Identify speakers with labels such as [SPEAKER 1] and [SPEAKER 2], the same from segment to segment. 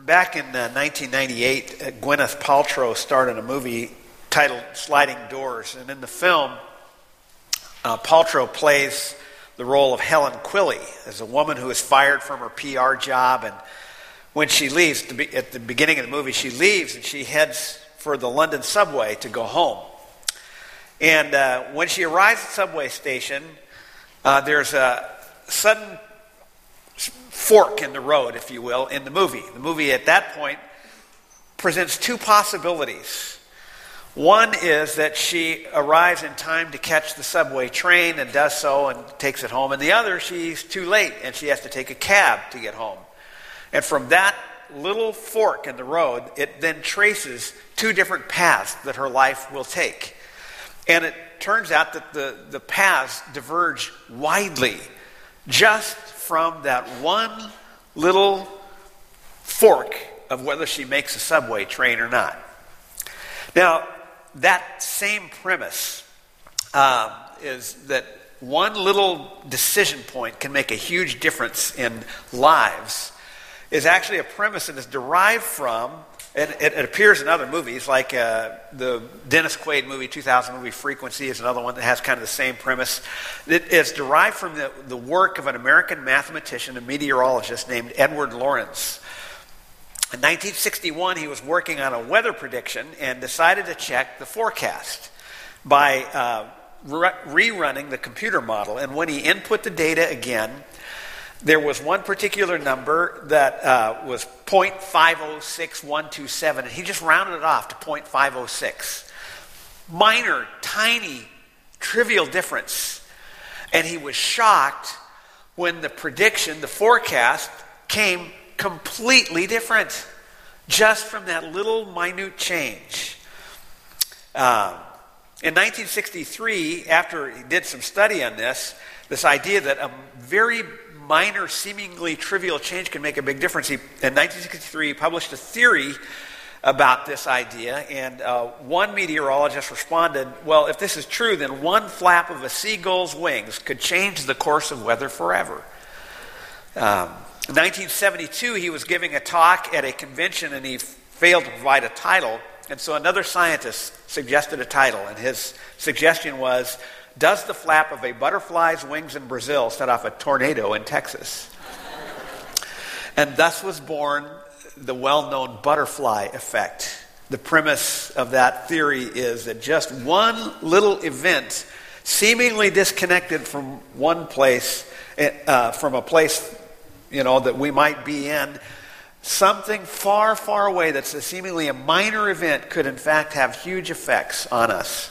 [SPEAKER 1] Back in 1998, Gwyneth Paltrow starred in a movie titled Sliding Doors. And in the film, Paltrow plays the role of Helen Quilly as a woman who is fired from her PR job. And when she leaves, at the beginning of the movie, she leaves and she heads for the London subway to go home. And when she arrives at the subway station, there's a sudden fork in the road, if you will, in the movie. The movie at that point presents two possibilities. One is that she arrives in time to catch the subway train and does so and takes it home. And the other, she's too late and she has to take a cab to get home. And from that little fork in the road, it then traces two different paths that her life will take. And it turns out that the paths diverge widely just from that one little fork of whether she makes a subway train or not. Now, that same premise is that one little decision point can make a huge difference in lives is actually a premise that is derived from, and it appears in other movies, like the Dennis Quaid movie, 2000 movie Frequency is another one that has kind of the same premise. It is derived from the work of an American mathematician and meteorologist named Edward Lorenz. In 1961, he was working on a weather prediction and decided to check the forecast by rerunning the computer model. And when he input the data again, there was one particular number that was 0.506127, and he just rounded it off to 0.506. Minor, tiny, trivial difference. And he was shocked when the prediction, the forecast, came completely different just from that little minute change. In 1963, after he did some study on this idea that a very minor, seemingly trivial change can make a big difference. In 1963, he published a theory about this idea, and one meteorologist responded, well, if this is true, then one flap of a seagull's wings could change the course of weather forever. In 1972, he was giving a talk at a convention, and he failed to provide a title, and so another scientist suggested a title, and his suggestion was, does the flap of a butterfly's wings in Brazil set off a tornado in Texas? And thus was born the well-known butterfly effect. The premise of that theory is that just one little event, seemingly disconnected from one place, from a place, that we might be in, something far, far away that's seemingly a minor event could in fact have huge effects on us.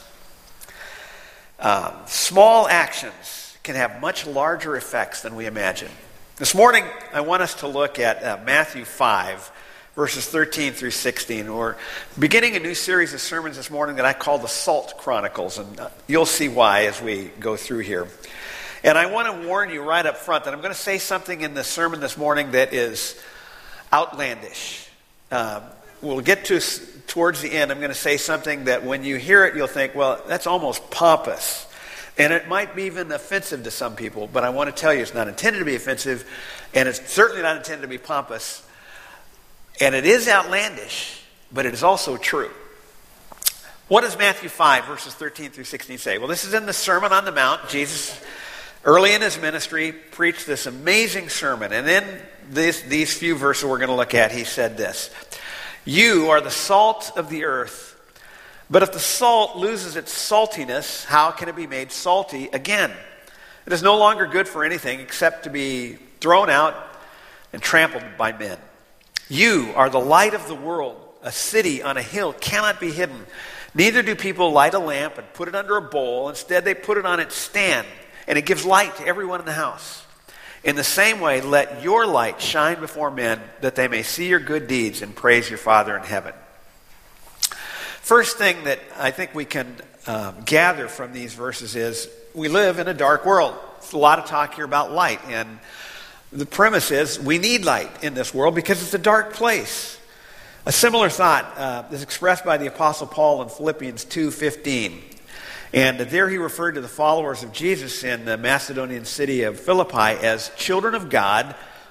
[SPEAKER 1] Small actions can have much larger effects than we imagine. This morning, I want us to look at Matthew 5, verses 13 through 16. We're beginning a new series of sermons this morning that I call the Salt Chronicles, and you'll see why as we go through here. And I want to warn you right up front that I'm going to say something in the sermon this morning that is outlandish. We'll get to towards the end. I'm going to say something that when you hear it, you'll think, well, that's almost pompous. And it might be even offensive to some people, but I want to tell you it's not intended to be offensive, and it's certainly not intended to be pompous. And it is outlandish, but it is also true. What does Matthew 5, verses 13 through 16 say? Well, this is in the Sermon on the Mount. Jesus, early in his ministry, preached this amazing sermon. And in these few verses we're going to look at, he said this: you are the salt of the earth. But if the salt loses its saltiness, how can it be made salty again? It is no longer good for anything except to be thrown out and trampled by men. You are the light of the world. A city on a hill cannot be hidden. Neither do people light a lamp and put it under a bowl. Instead, they put it on its stand, and it gives light to everyone in the house. In the same way, let your light shine before men, that they may see your good deeds and praise your Father in heaven. First thing that I think we can gather from these verses is we live in a dark world. There's a lot of talk here about light, and the premise is we need light in this world because it's a dark place. A similar thought is expressed by the Apostle Paul in Philippians 2:15. And there he referred to the followers of Jesus in the Macedonian city of Philippi as children of God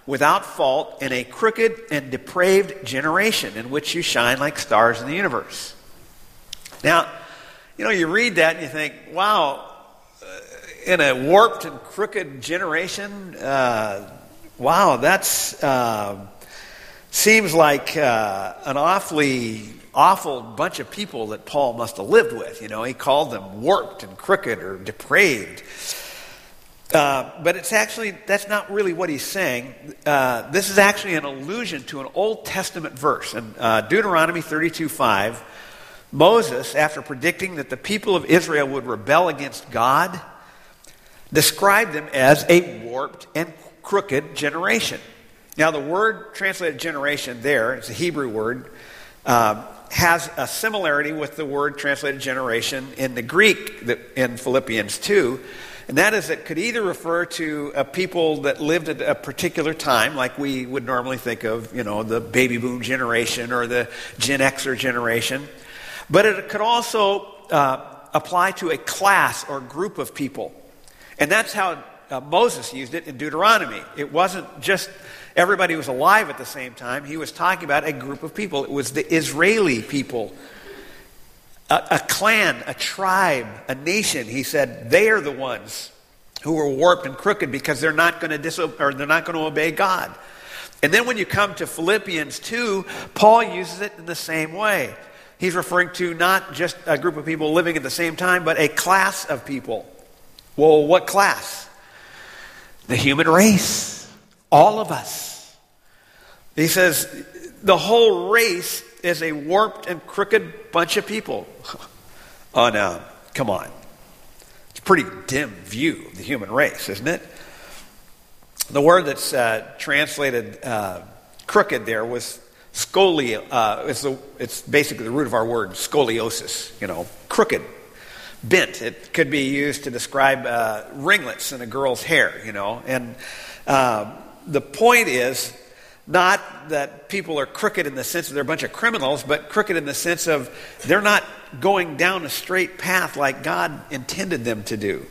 [SPEAKER 1] without fault in a crooked and depraved generation in which you shine like stars in the universe. Now, you read that and you think, wow, in a warped and crooked generation, wow, that's seems like an awfully awful bunch of people that Paul must have lived with. He called them warped and crooked or depraved. But that's not really what he's saying. This is actually an allusion to an Old Testament verse. In Deuteronomy 32:5, Moses, after predicting that the people of Israel would rebel against God, described them as a warped and crooked generation. Now, the word translated generation there, it's a Hebrew word, has a similarity with the word translated generation in the Greek in Philippians 2. And that is, it could either refer to a people that lived at a particular time, like we would normally think of, the baby boom generation or the Gen Xer generation. But it could also apply to a class or group of people. And that's how Moses used it in Deuteronomy. It wasn't just everybody was alive at the same time. He was talking about a group of people. It was the Israeli people. A clan, a tribe, a nation. He said they are the ones who were warped and crooked because they're not going to obey God. And then when you come to Philippians 2, Paul uses it in the same way. He's referring to not just a group of people living at the same time, but a class of people. Well, what class? The human race. All of us. He says the whole race is a warped and crooked bunch of people. Oh, no. Come on. It's a pretty dim view of the human race, isn't it? The word that's translated crooked there was scolio. It's basically the root of our word, scoliosis. Crooked, bent. It could be used to describe ringlets in a girl's hair, And the point is not that people are crooked in the sense that they're a bunch of criminals, but crooked in the sense of they're not going down a straight path like God intended them to do.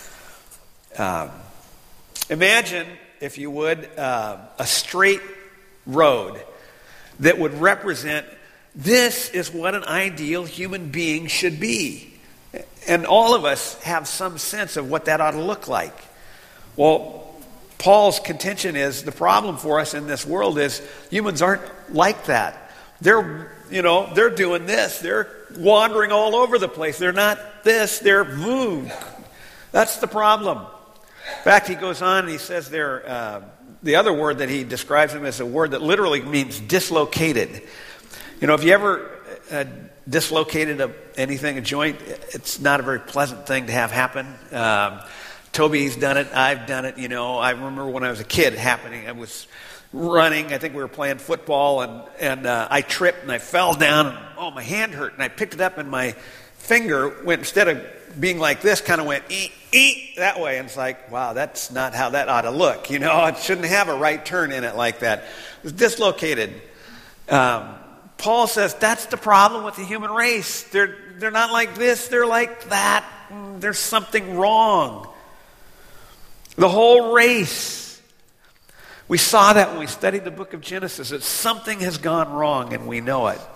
[SPEAKER 1] Imagine, if you would, a straight road that would represent this is what an ideal human being should be. And all of us have some sense of what that ought to look like. Well, Paul's contention is the problem for us in this world is humans aren't like that. They're doing this. They're wandering all over the place. They're not this. They're moved. That's the problem. In fact, he goes on and he says there, the other word that he describes them as a word that literally means dislocated. If you ever dislocated a joint, it's not a very pleasant thing to have happen. Toby's done it. I've done it. I remember when I was a kid happening. I was running. I think we were playing football, and I tripped and I fell down. And, my hand hurt. And I picked it up, and my finger went, instead of being like this, kind of went that way. And it's like, wow, that's not how that ought to look. It shouldn't have a right turn in it like that. It was dislocated. Paul says that's the problem with the human race. They're not like this. They're like that. There's something wrong. The whole race. We saw that when we studied the book of Genesis, that something has gone wrong and we know it.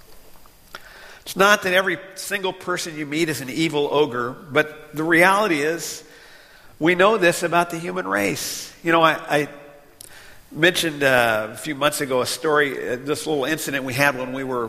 [SPEAKER 1] It's not that every single person you meet is an evil ogre, but the reality is we know this about the human race. I mentioned a few months ago a story, this little incident we had when we were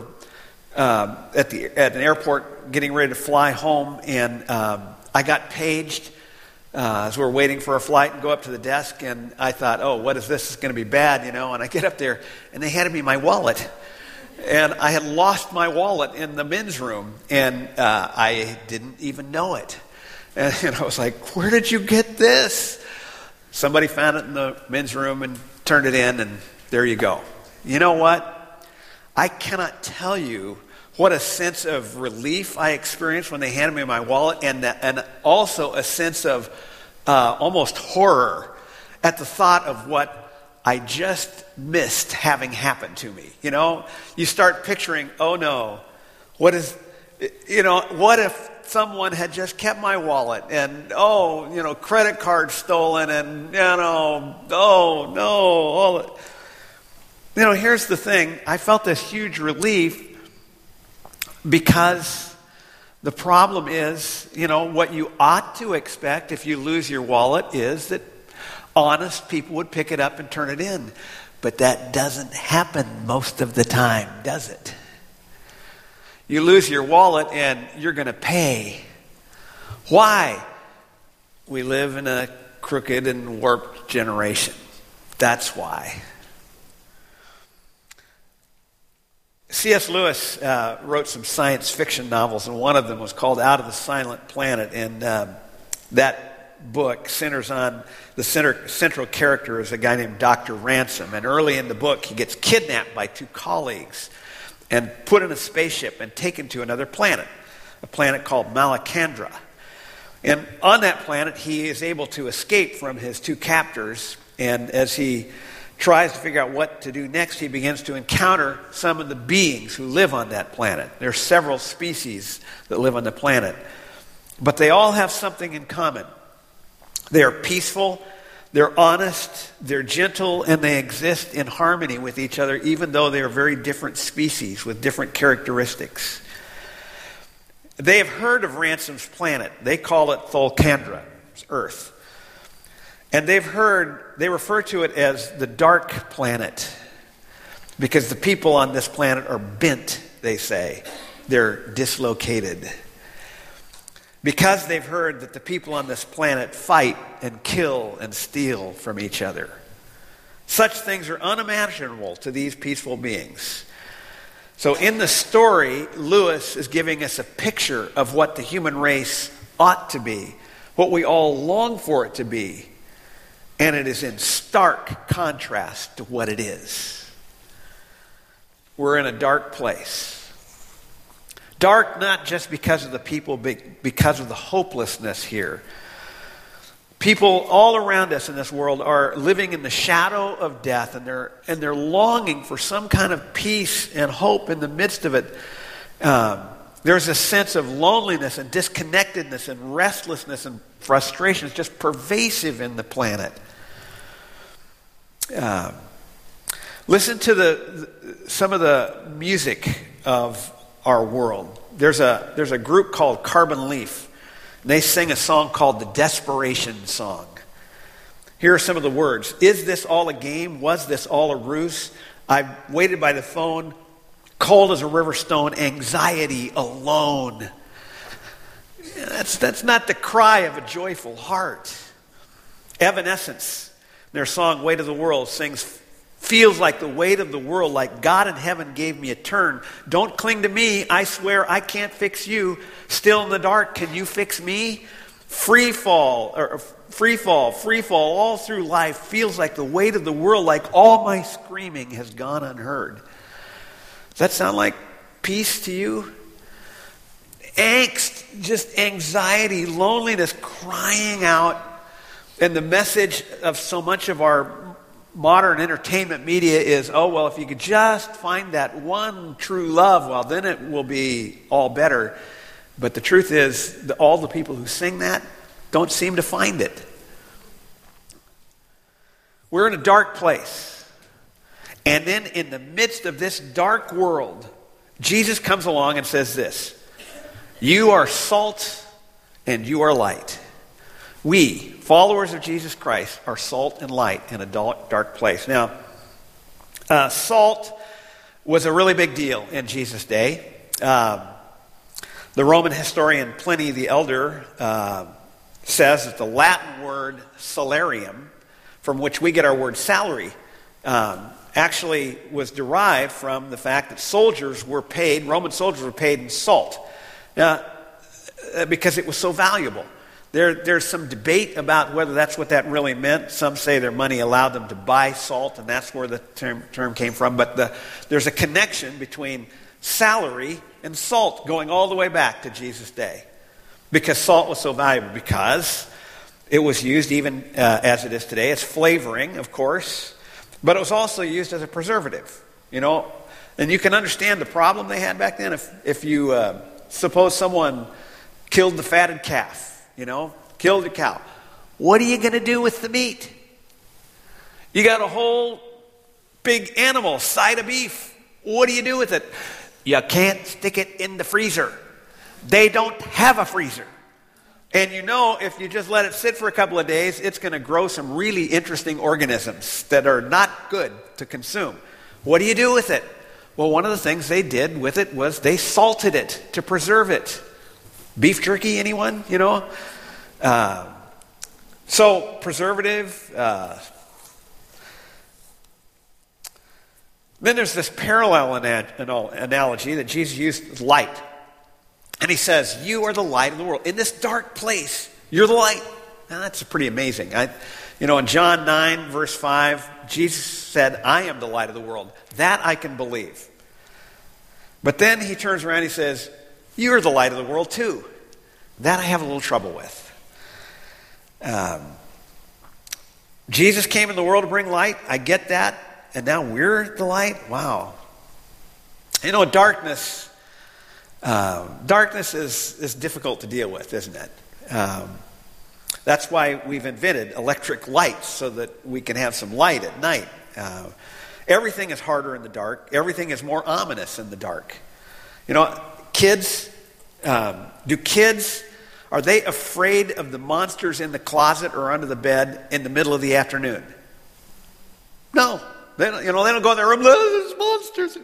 [SPEAKER 1] at an airport getting ready to fly home, and I got paged as we were waiting for a flight and go up to the desk, and I thought, what is this? It's going to be bad, And I get up there, and they handed me my wallet. And I had lost my wallet in the men's room, and I didn't even know it. And I was like, where did you get this? Somebody found it in the men's room and turned it in, and there you go. You know what? I cannot tell you what a sense of relief I experienced when they handed me my wallet, and also a sense of almost horror at the thought of what I just missed having happened to me. You start picturing, oh no, what is What if someone had just kept my wallet and, credit card stolen and, oh no, all that. Here's the thing. I felt this huge relief because the problem is, what you ought to expect if you lose your wallet is that honest people would pick it up and turn it in. But that doesn't happen most of the time, does it? You lose your wallet and you're going to pay. Why? We live in a crooked and warped generation. That's why. C.S. Lewis wrote some science fiction novels, and one of them was called Out of the Silent Planet. And that book centers on the central character is a guy named Dr. Ransom. And early in the book, he gets kidnapped by two colleagues and put in a spaceship and taken to another planet, a planet called Malacandra. And on that planet, he is able to escape from his two captors. And as he tries to figure out what to do next, he begins to encounter some of the beings who live on that planet. There are several species that live on the planet. But they all have something in common. They are peaceful, they're honest, they're gentle, and they exist in harmony with each other, even though they are very different species with different characteristics. They have heard of Ransom's planet. They call it Tholcandra, Earth. And they refer to it as the dark planet because the people on this planet are bent, they say. They're dislocated. Because they've heard that the people on this planet fight and kill and steal from each other. Such things are unimaginable to these peaceful beings. So in the story, Lewis is giving us a picture of what the human race ought to be, what we all long for it to be. And it is in stark contrast to what it is. We're in a dark place. Dark not just because of the people, but because of the hopelessness here. People all around us in this world are living in the shadow of death, and they're longing for some kind of peace and hope in the midst of it. There's a sense of loneliness and disconnectedness and restlessness and frustration. It's just pervasive in the planet. Listen to some of the music of our world. There's a group called Carbon Leaf. And they sing a song called the Desperation Song. Here are some of the words. Is this all a game? Was this all a ruse? I waited by the phone, cold as a river stone, anxiety alone. That's not the cry of a joyful heart. Evanescence, their song Weight of the World, sings, feels like the weight of the world, like God in heaven gave me a turn. Don't cling to me. I swear I can't fix you. Still in the dark, can you fix me? Free fall, all through life feels like the weight of the world, like all my screaming has gone unheard. Does that sound like peace to you? Angst, just anxiety, loneliness, crying out. And the message of so much of our modern entertainment media is, oh, well, if you could just find that one true love, well, then it will be all better. But the truth is, all the people who sing that don't seem to find it. We're in a dark place. And then in the midst of this dark world, Jesus comes along and says this: you are salt and you are light. We, followers of Jesus Christ, are salt and light in a dark place. Now, salt was a really big deal in Jesus' day. The Roman historian Pliny the Elder says that the Latin word salarium, from which we get our word salary, actually was derived from the fact that Roman soldiers were paid in salt, because it was so valuable. There's some debate about whether that's what that really meant. Some say their money allowed them to buy salt, and that's where the term came from. But there's a connection between salary and salt going all the way back to Jesus' day. Because salt was so valuable. Because it was used even as it is today as flavoring, of course. But it was also used as a preservative. And you can understand the problem they had back then. If you Suppose someone killed the fatted calf, killed the cow. What are you going to do with the meat? You got a whole big animal, side of beef. What do you do with it? You can't stick it in the freezer. They don't have a freezer. And if you just let it sit for a couple of days, it's going to grow some really interesting organisms that are not good to consume. What do you do with it? Well, one of the things they did with it was they salted it to preserve it. Beef jerky, anyone? So preservative. Then there's this parallel analogy that Jesus used with light. And he says, you are the light of the world. In this dark place, you're the light. Now, that's pretty amazing. In John 9, verse 5, Jesus said, I am the light of the world. That I can believe. But then he turns around and he says, you're the light of the world too. That I have a little trouble with. Jesus came in the world to bring light. I get that. And now we're the light? Wow. Darkness is difficult to deal with, isn't it? That's why we've invented electric lights so that we can have some light at night. Everything is harder in the dark. Everything is more ominous in the dark. Kids, are they afraid of the monsters in the closet or under the bed in the middle of the afternoon? No. They don't go in their room, there's monsters.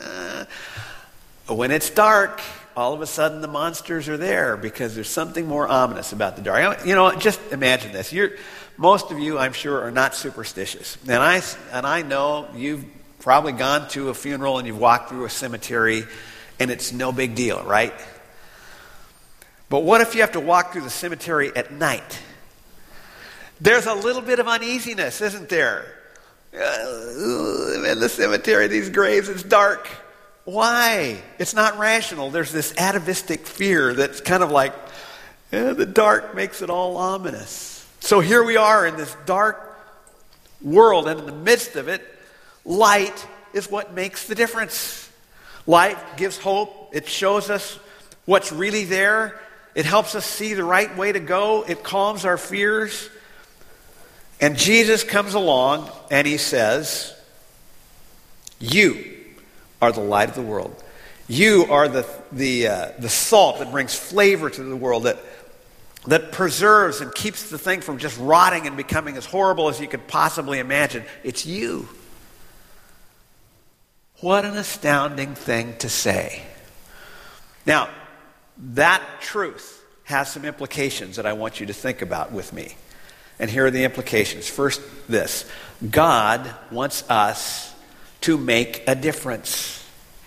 [SPEAKER 1] When it's dark, all of a sudden the monsters are there because there's something more ominous about the dark. Just imagine this. Most of you, I'm sure, are not superstitious. And I know you've probably gone to a funeral and you've walked through a cemetery and it's no big deal, right? But what if you have to walk through the cemetery at night? There's a little bit of uneasiness, isn't there? I'm in the cemetery, these graves, it's dark. Why? It's not rational. There's this atavistic fear that's kind of like, the dark makes it all ominous. So here we are in this dark world, and in the midst of it, light is what makes the difference. Light gives hope. It shows us what's really there. It helps us see the right way to go. It calms our fears. And Jesus comes along and he says, you are the light of the world. You are the salt that brings flavor to the world, that preserves and keeps the thing from just rotting and becoming as horrible as you could possibly imagine. It's you. What an astounding thing to say. Now, that truth has some implications that I want you to think about with me. And here are the implications. First, this. God wants us to make a difference.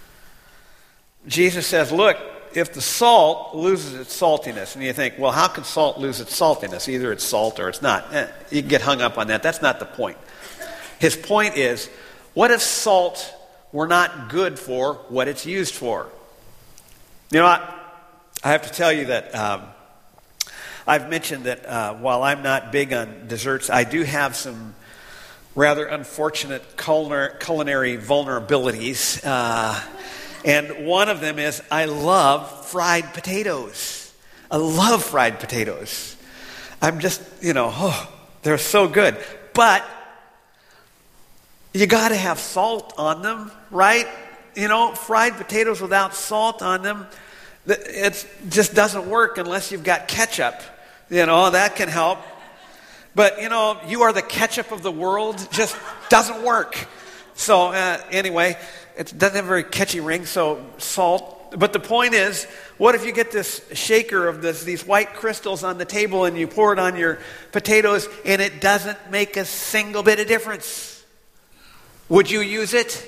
[SPEAKER 1] Jesus says, look, if the salt loses its saltiness, and you think, well, how can salt lose its saltiness? Either it's salt or it's not. You can get hung up on that. That's not the point. His point is, what if salt were not good for what it's used for? I have to tell you that I've mentioned that while I'm not big on desserts, I do have some rather unfortunate culinary vulnerabilities. And one of them is I love fried potatoes. I love fried potatoes. I'm just, they're so good. But you got to have salt on them, right? Fried potatoes without salt on them, it just doesn't work unless you've got ketchup. That can help. But, you are the ketchup of the world, just doesn't work. So, anyway, it doesn't have a very catchy ring, so salt. But the point is, what if you get this shaker of these white crystals on the table and you pour it on your potatoes and it doesn't make a single bit of difference? Would you use it?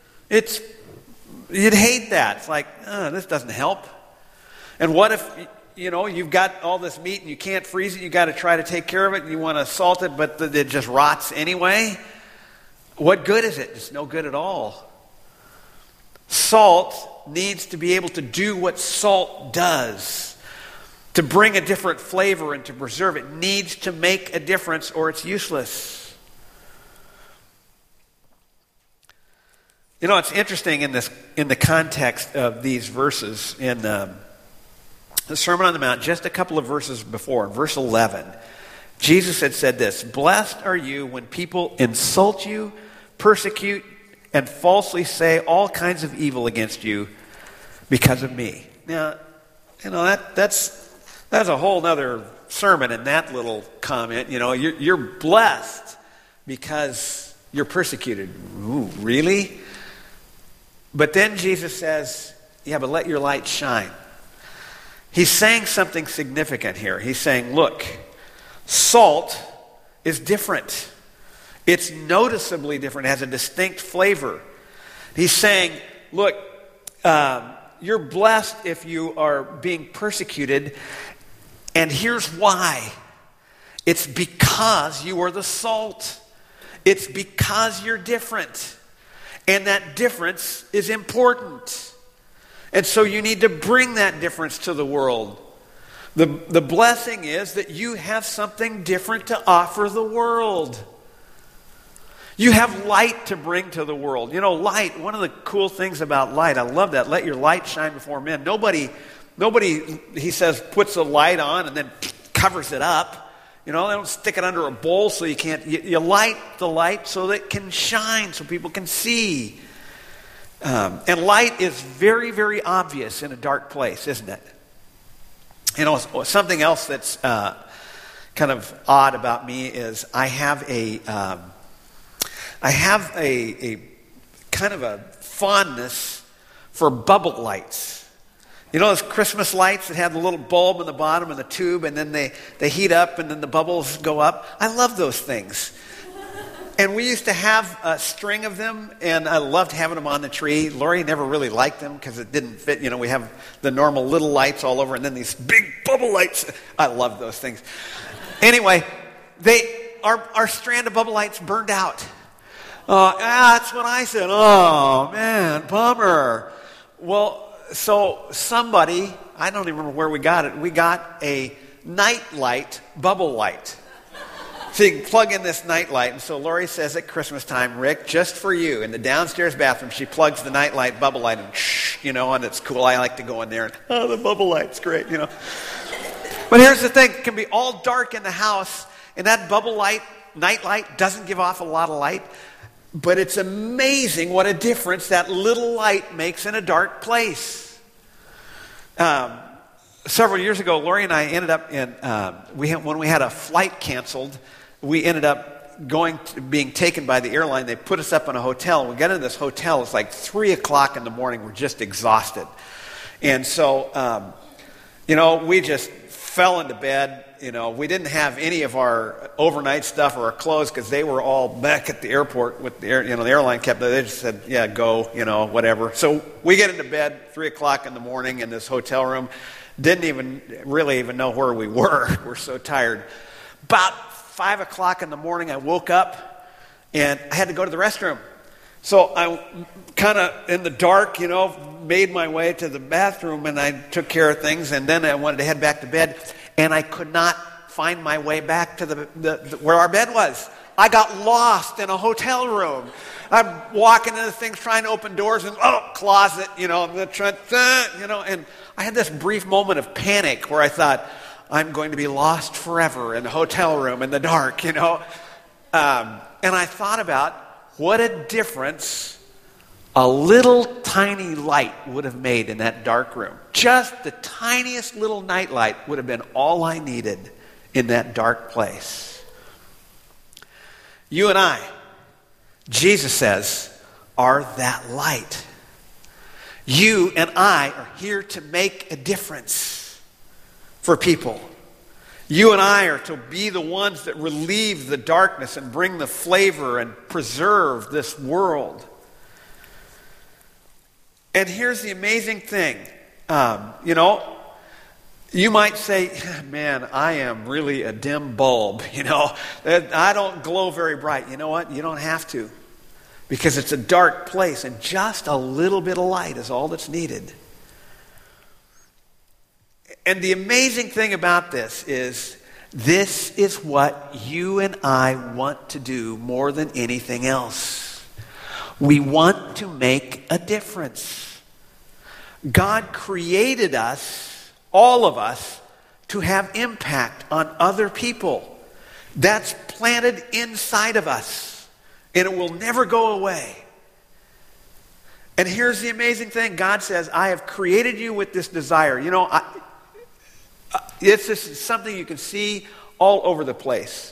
[SPEAKER 1] You'd hate that. It's like, this doesn't help. And what if, you've got all this meat and you can't freeze it, you got to try to take care of it, and you want to salt it, but it just rots anyway? What good is it? It's no good at all. Salt needs to be able to do what salt does, to bring a different flavor and to preserve it. It needs to make a difference or it's useless. It's interesting in the context of these verses in the Sermon on the Mount, just a couple of verses before, verse 11, Jesus had said this, "Blessed are you when people insult you, persecute, and falsely say all kinds of evil against you because of me." Now, that's a whole other sermon in that little comment. You're blessed because you're persecuted. Ooh, really? But then Jesus says, yeah, but let your light shine. He's saying something significant here. He's saying, look, salt is different. It's noticeably different. It has a distinct flavor. He's saying, look, you're blessed if you are being persecuted, and here's why. It's because you are the salt. It's because you're different. And that difference is important. And so you need to bring that difference to the world. The blessing is that you have something different to offer the world. You have light to bring to the world. Light, one of the cool things about light, I love that. Let your light shine before men. Nobody, he says, puts a light on and then covers it up. They don't stick it under a bowl so you can't. You light the light so that it can shine, so people can see. And light is very, very obvious in a dark place, isn't it? Something else that's kind of odd about me is I have a kind of a fondness for bubble lights. Those Christmas lights that have the little bulb in the bottom of the tube, and then they heat up and then the bubbles go up? I love those things. And we used to have a string of them, and I loved having them on the tree. Lori never really liked them because it didn't fit. We have the normal little lights all over, and then these big bubble lights. I love those things. Anyway, our strand of bubble lights burned out. That's what I said. Oh, man, bummer. Well, so somebody, I don't even remember where we got it, we got a night light bubble light. So you can plug in this night light. And so Lori says at Christmas time, Rick, just for you, in the downstairs bathroom, she plugs the night light bubble light and and it's cool. I like to go in there and, the bubble light's great, But here's the thing, it can be all dark in the house, and that bubble light, night light, doesn't give off a lot of light. But it's amazing what a difference that little light makes in a dark place. Several years ago, Lori and I ended up when we had a flight canceled, we ended up being taken by the airline. They put us up in a hotel. We got into this hotel. It's like 3 o'clock in the morning. We're just exhausted. And so, we just fell into bed. We didn't have any of our overnight stuff or our clothes because they were all back at the airport with the airline kept. They just said, yeah, go, whatever. So we get into bed 3 o'clock in the morning in this hotel room. Didn't even really know where we were. We're so tired. About 5 o'clock in the morning, I woke up and I had to go to the restroom. So I kind of in the dark, made my way to the bathroom and I took care of things, and then I wanted to head back to bed, and I could not find my way back to the where our bed was. I got lost in a hotel room. I'm walking into things, trying to open doors, and closet, and I had this brief moment of panic where I thought, I'm going to be lost forever in a hotel room in the dark, And I thought about what a difference a little tiny light would have made in that dark room. Just the tiniest little night light would have been all I needed in that dark place. You and I, Jesus says, are that light. You and I are here to make a difference for people. You and I are to be the ones that relieve the darkness and bring the flavor and preserve this world. And here's the amazing thing. You might say, man, I am really a dim bulb. I don't glow very bright. You know what? You don't have to. Because it's a dark place, and just a little bit of light is all that's needed. And the amazing thing about this is what you and I want to do more than anything else. We want to make a difference. God created us all of us, to have impact on other people. That's planted inside of us, and it will never go away. And here's the amazing thing. God says, I have created you with this desire. You know, it's just something you can see all over the place.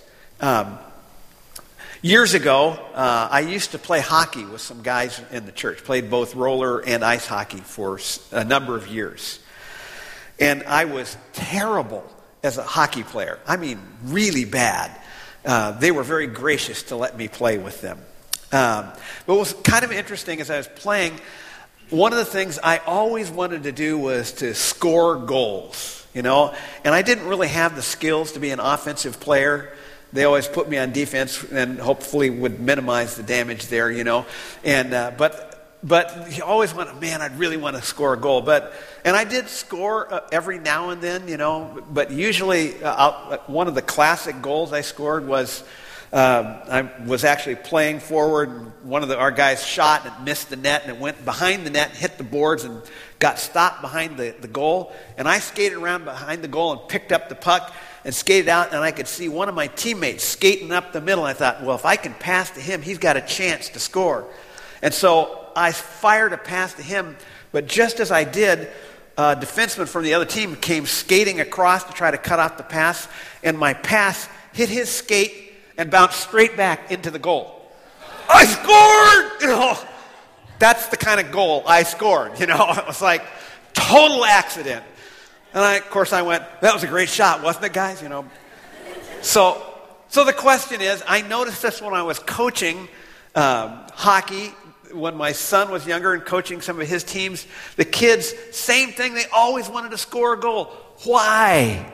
[SPEAKER 1] Years ago, I used to play hockey with some guys in the church. Played both roller and ice hockey for a number of years. And I was terrible as a hockey player. I mean, really bad. They were very gracious to let me play with them. But what was kind of interesting as I was playing, one of the things I always wanted to do was to score goals, you know. And I didn't really have the skills to be an offensive player. They always put me on defense and hopefully would minimize the damage there, you know. And but you always want, man, I'd really want to score a goal. And I did score every now and then, you know. But usually, one of the classic goals I scored was I was actually playing forward, and one of our guys shot and it missed the net, and it went behind the net, hit the boards, and got stopped behind the goal. And I skated around behind the goal and picked up the puck and skated out, and I could see one of my teammates skating up the middle. I thought, well, if I can pass to him, he's got a chance to score. And so I fired a pass to him, but just as I did, a defenseman from the other team came skating across to try to cut off the pass, and my pass hit his skate and bounced straight back into the goal. I scored! You know, that's the kind of goal I scored. You know, it was like total accident. And of course I went, that was a great shot, wasn't it, guys? You know. So the question is, I noticed this when I was coaching hockey, when my son was younger and coaching some of his teams. The kids, same thing, they always wanted to score a goal. Why?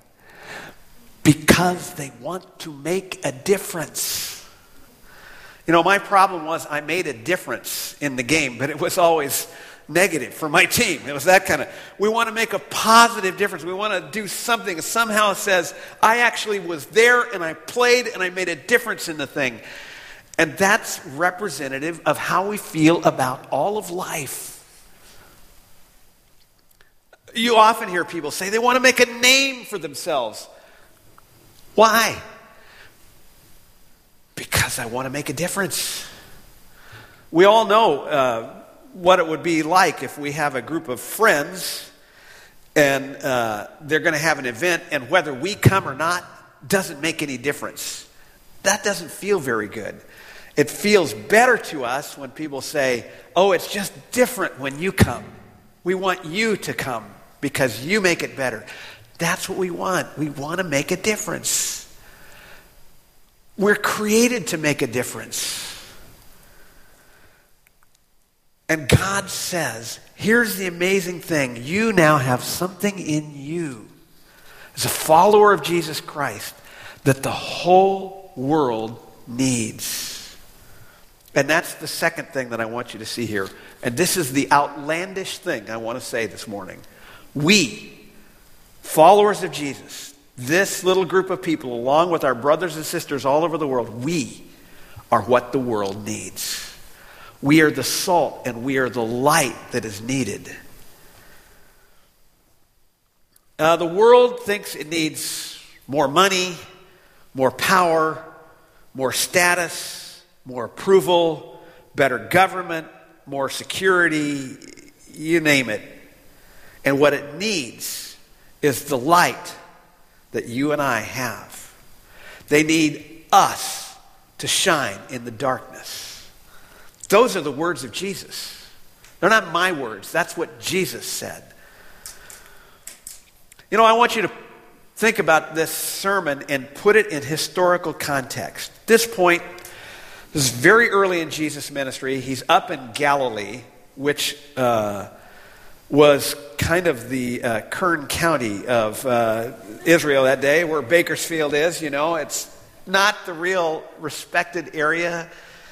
[SPEAKER 1] Because they want to make a difference. You know, my problem was I made a difference in the game, but it was always negative for my team. It was that kind of, we want to make a positive difference. We want to do something that somehow says, I actually was there and I played and I made a difference in the thing. And that's representative of how we feel about all of life. You often hear people say they want to make a name for themselves. Why? Because I want to make a difference. We all know what it would be like if we have a group of friends and they're going to have an event, and whether we come or not doesn't make any difference. That doesn't feel very good. It feels better to us when people say, oh, it's just different when you come. We want you to come because you make it better. That's what we want. We want to make a difference. We're created to make a difference. And God says, here's the amazing thing. You now have something in you as a follower of Jesus Christ that the whole world needs. And that's the second thing that I want you to see here. And this is the outlandish thing I want to say this morning. We, followers of Jesus, this little group of people, along with our brothers and sisters all over the world, we are what the world needs. We are the salt and we are the light that is needed. The world thinks it needs more money, more power, more status, more approval, better government, more security, you name it. And what it needs is the light that you and I have. They need us to shine in the darkness. Those are the words of Jesus. They're not my words. That's what Jesus said. You know, I want you to think about this sermon and put it in historical context. At this point, this is very early in Jesus' ministry. He's up in Galilee, which was kind of the Kern County of Israel that day, where Bakersfield is. You know, it's not the real respected area.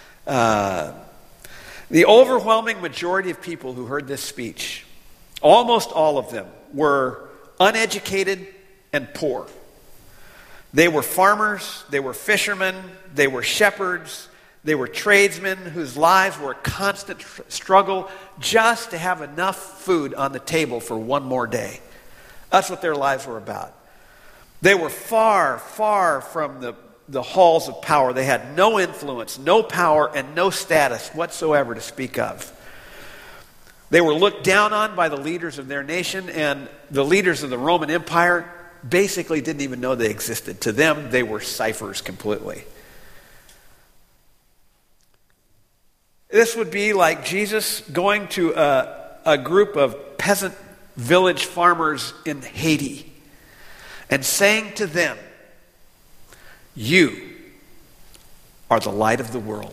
[SPEAKER 1] The overwhelming majority of people who heard this speech, almost all of them, were uneducated and poor. They were farmers, they were fishermen, they were shepherds, they were tradesmen whose lives were a constant struggle just to have enough food on the table for one more day. That's what their lives were about. They were far, far from the halls of power. They had no influence, no power, and no status whatsoever to speak of. They were looked down on by the leaders of their nation, and the leaders of the Roman Empire basically didn't even know they existed. To them, they were ciphers completely. This would be like Jesus going to a group of peasant village farmers in Haiti and saying to them, "You are the light of the world."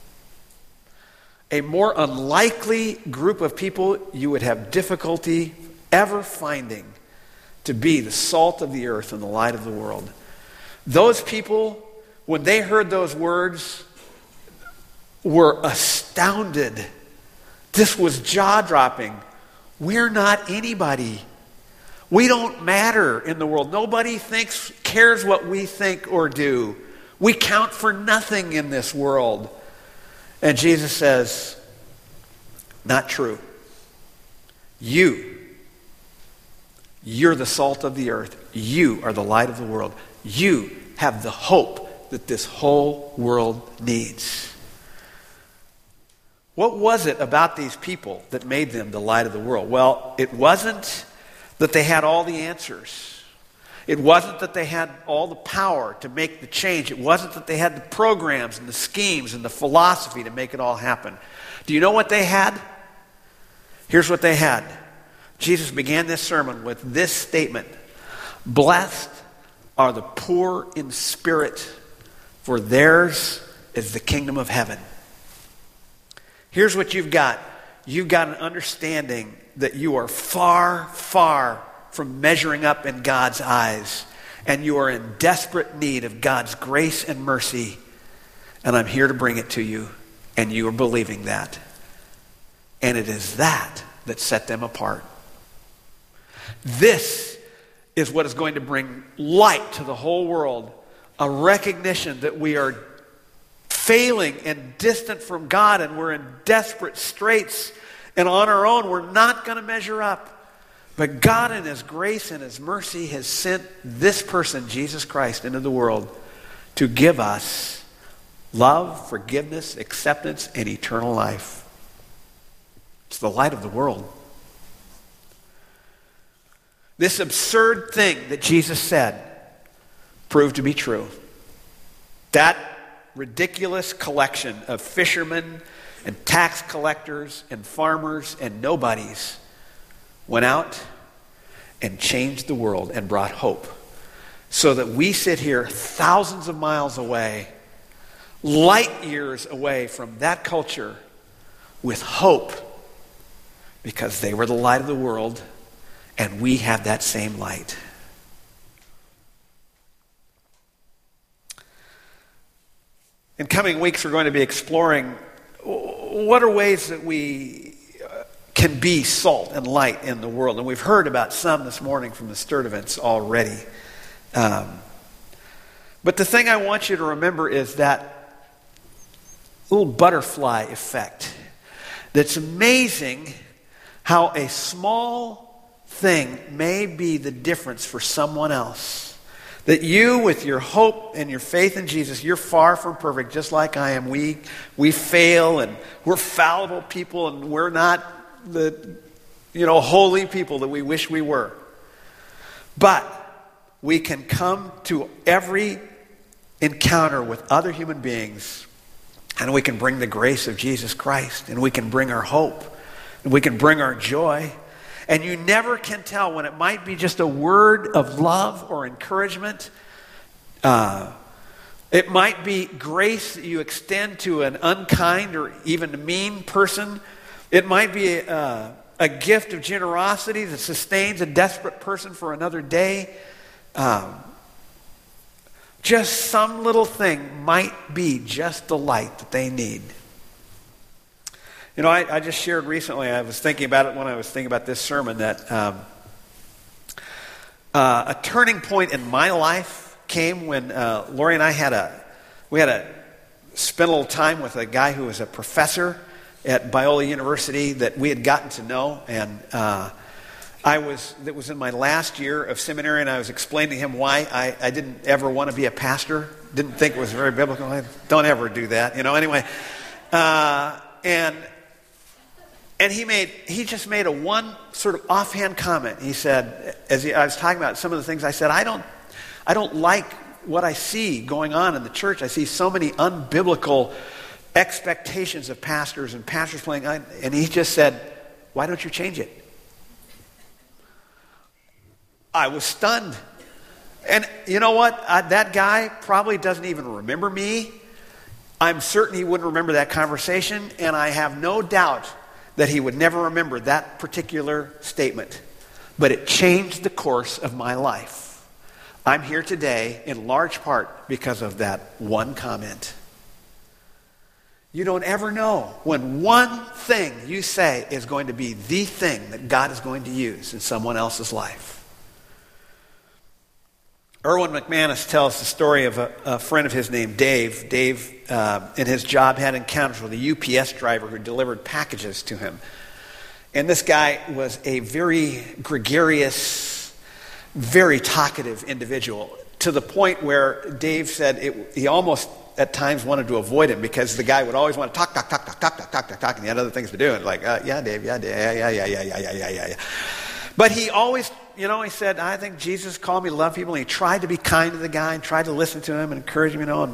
[SPEAKER 1] A more unlikely group of people you would have difficulty ever finding to be the salt of the earth and the light of the world. Those people, when they heard those words, were astounded. This was jaw-dropping. We're not anybody. We don't matter in the world. Nobody cares what we think or do. We count for nothing in this world. And Jesus says, not true. You're the salt of the earth. You are the light of the world. You have the hope that this whole world needs. What was it about these people that made them the light of the world? Well, it wasn't that they had all the answers. It wasn't that they had all the power to make the change. It wasn't that they had the programs and the schemes and the philosophy to make it all happen. Do you know what they had? Here's what they had. Jesus began this sermon with this statement: "Blessed are the poor in spirit, for theirs is the kingdom of heaven." Here's what you've got. You've got an understanding that you are far, far from measuring up in God's eyes. And you are in desperate need of God's grace and mercy. And I'm here to bring it to you. And you are believing that. And it is that set them apart. This is what is going to bring light to the whole world. A recognition that we are failing and distant from God, and we're in desperate straits, and on our own we're not going to measure up. But God in His grace and His mercy has sent this person, Jesus Christ, into the world to give us love, forgiveness, acceptance, and eternal life. It's the light of the world. This absurd thing that Jesus said proved to be true. That ridiculous collection of fishermen and tax collectors and farmers and nobodies went out and changed the world and brought hope, so that we sit here thousands of miles away, light years away from that culture, with hope, because they were the light of the world and we have that same light. In coming weeks, we're going to be exploring what are ways that we can be salt and light in the world. And we've heard about some this morning from the Sturdivants already. But the thing I want you to remember is that little butterfly effect. That's amazing how a small thing may be the difference for someone else. That you, with your hope and your faith in Jesus, you're far from perfect, just like I am. We fail, and we're fallible people, and we're not the holy people that we wish we were. But we can come to every encounter with other human beings, and we can bring the grace of Jesus Christ, and we can bring our hope, and we can bring our joy. And you never can tell when it might be just a word of love or encouragement. It might be grace that you extend to an unkind or even a mean person. It might be a gift of generosity that sustains a desperate person for another day. Just some little thing might be just the light that they need. I just shared recently, I was thinking about it when I was thinking about this sermon, that a turning point in my life came when Lori and I had spent a little time with a guy who was a professor at Biola University that we had gotten to know, and That was in my last year of seminary, and I was explaining to him why I didn't ever want to be a pastor. Didn't think it was very biblical. Don't ever do that, anyway. And he just made a one sort of offhand comment. He said, I was talking about some of the things, I said, I don't like what I see going on in the church. I see so many unbiblical expectations of pastors and pastors playing, and he just said, why don't you change it? I was stunned. And you know what? That guy probably doesn't even remember me. I'm certain he wouldn't remember that conversation, and I have no doubt that he would never remember that particular statement. But it changed the course of my life. I'm here today in large part because of that one comment. You don't ever know when one thing you say is going to be the thing that God is going to use in someone else's life. Erwin McManus tells the story of a friend of his named Dave. Dave, in his job, had encounters with a UPS driver who delivered packages to him. And this guy was a very gregarious, very talkative individual, to the point where Dave said he almost at times wanted to avoid him because the guy would always want to talk, and he had other things to do. And yeah, Dave, yeah. But he always, he said, I think Jesus called me to love people. And he tried to be kind to the guy and tried to listen to him and encourage him, And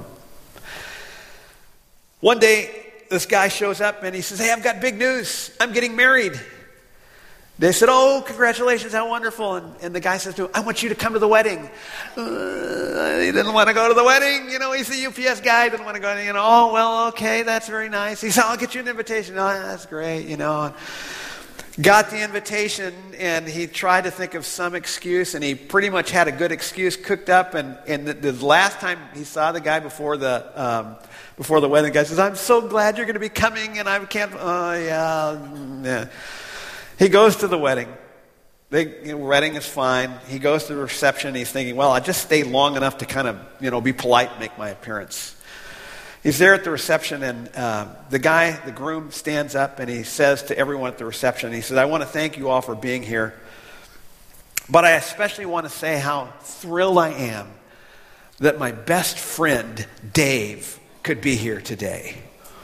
[SPEAKER 1] one day, this guy shows up and he says, hey, I've got big news. I'm getting married. They said, oh, congratulations, how wonderful. And the guy says to him, I want you to come to the wedding. He didn't want to go to the wedding. He's the UPS guy. He didn't want to go. Oh, well, okay, that's very nice. He said, I'll get you an invitation. Oh, that's great, Got the invitation, and he tried to think of some excuse, and he pretty much had a good excuse cooked up. And the last time he saw the guy before the wedding, the guy says, I'm so glad you're going to be coming, and I can't. Oh, yeah. He goes to the wedding. The wedding is fine. He goes to the reception. He's thinking, well, I'll just stay long enough to kind of, be polite and make my appearance. He's there at the reception, and the groom stands up, and he says to everyone at the reception, he says, I want to thank you all for being here, but I especially want to say how thrilled I am that my best friend, Dave, could be here today.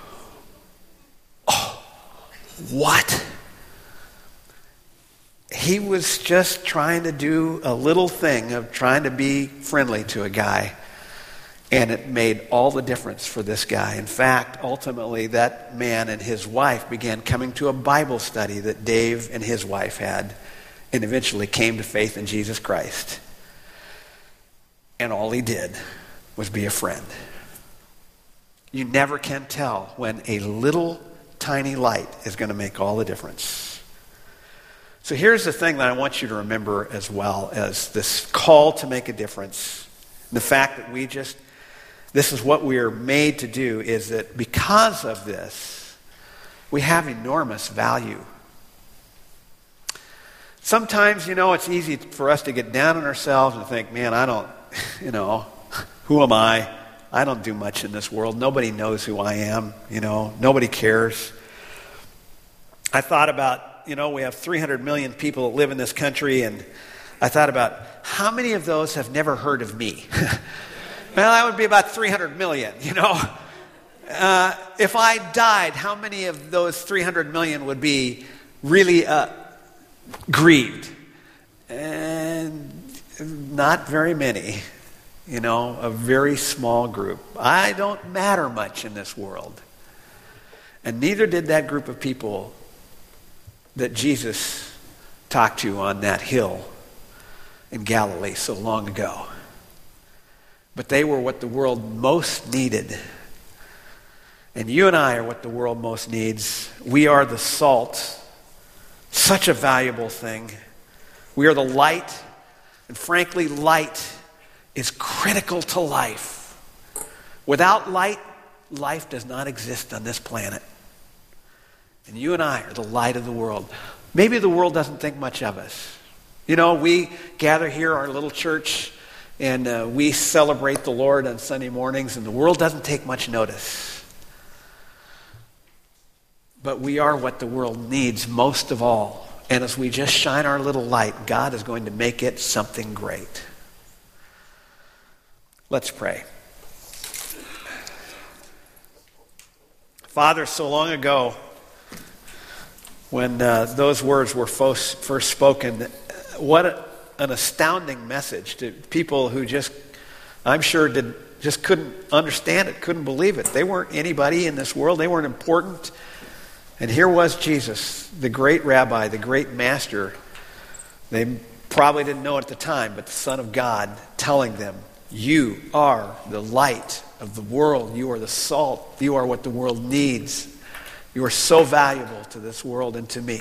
[SPEAKER 1] Oh, what? He was just trying to do a little thing of trying to be friendly to a guy. And it made all the difference for this guy. In fact, ultimately, that man and his wife began coming to a Bible study that Dave and his wife had, and eventually came to faith in Jesus Christ. And all he did was be a friend. You never can tell when a little tiny light is going to make all the difference. So here's the thing that I want you to remember as well as this call to make a difference. The fact that this is what we are made to do, is that because of this, we have enormous value. Sometimes, it's easy for us to get down on ourselves and think, man, I don't, who am I? I don't do much in this world. Nobody knows who I am, nobody cares. I thought about, we have 300 million people that live in this country, and I thought about how many of those have never heard of me? Well, that would be about 300 million, If I died, how many of those 300 million would be really grieved? And not very many, a very small group. I don't matter much in this world. And neither did that group of people that Jesus talked to on that hill in Galilee so long ago. But they were what the world most needed. And you and I are what the world most needs. We are the salt, such a valuable thing. We are the light, and frankly, light is critical to life. Without light, life does not exist on this planet. And you and I are the light of the world. Maybe the world doesn't think much of us. We gather here, our little church, and we celebrate the Lord on Sunday mornings, and the world doesn't take much notice. But we are what the world needs most of all. And as we just shine our little light, God is going to make it something great. Let's pray. Father, so long ago, when those words were first spoken, what an astounding message to people who I'm sure just couldn't understand it, couldn't believe it. They weren't anybody in this world. They weren't important. And here was Jesus, the great rabbi, the great master. They probably didn't know it at the time, but the Son of God telling them, you are the light of the world. You are the salt. You are what the world needs. You are so valuable to this world and to me.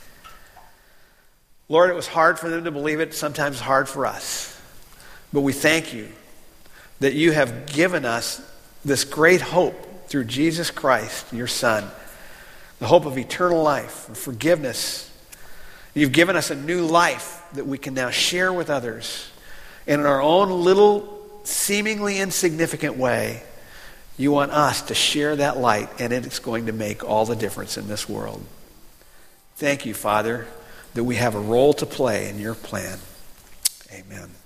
[SPEAKER 1] Lord, it was hard for them to believe it, sometimes hard for us. But we thank you that you have given us this great hope through Jesus Christ, your Son, the hope of eternal life and forgiveness. You've given us a new life that we can now share with others. And in our own little, seemingly insignificant way, you want us to share that light, and it's going to make all the difference in this world. Thank you, Father, that we have a role to play in your plan. Amen.